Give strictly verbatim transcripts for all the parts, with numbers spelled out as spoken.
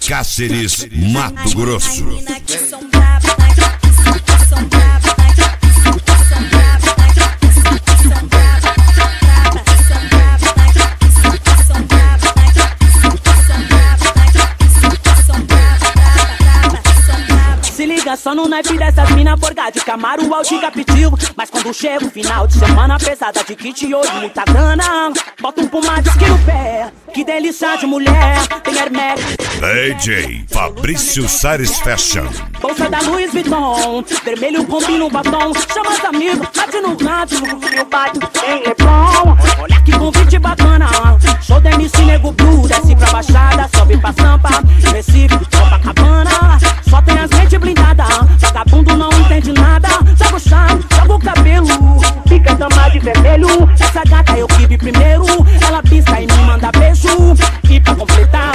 Cáceres, Mato Grosso. Só no naipe dessas mina forga de Camaro, Audi capitivo. Mas quando chega o final de semana pesada de kit hoje muita grana, bota um pomade no pé, que delícia de mulher. Tem Hermès, D J Fabrício Sares Fashion, bolsa da Louis Vuitton, vermelho combina um batom. Chama os amigos, bate no canto, no frio bate, tem Leblon. Olha que convite bacana, show da M C Nego Blue. Desce pra Baixada, sobe pra Sampa, Recife, Copacabana. Só tem as mente blindada, vagabundo não entende nada. Joga o chão, joga o cabelo, fica dama de vermelho. Essa gata eu vive primeiro, ela pisca e me manda beijo. E pra completar,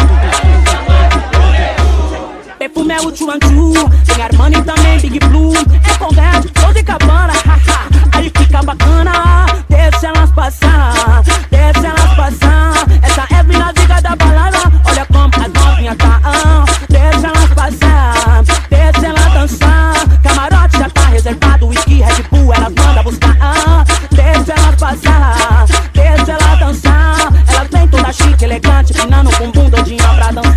perfume é o Chuanchu, tem Armani também, Big Blue. É Conrad, Dolce Gabbana, haha, aí fica bacana. Deixa elas passar, deixa elas passar. Essa é a mina diga da balada, olha como as novinhas tá. Deixa elas passar, deixa ela dançar. Camarote já tá reservado, whisky, Red Bull, elas mandam buscar. Deixa elas passar, deixa ela dançar. Elas vem toda chique, elegante, pinando com bumbum, doidinha pra dançar.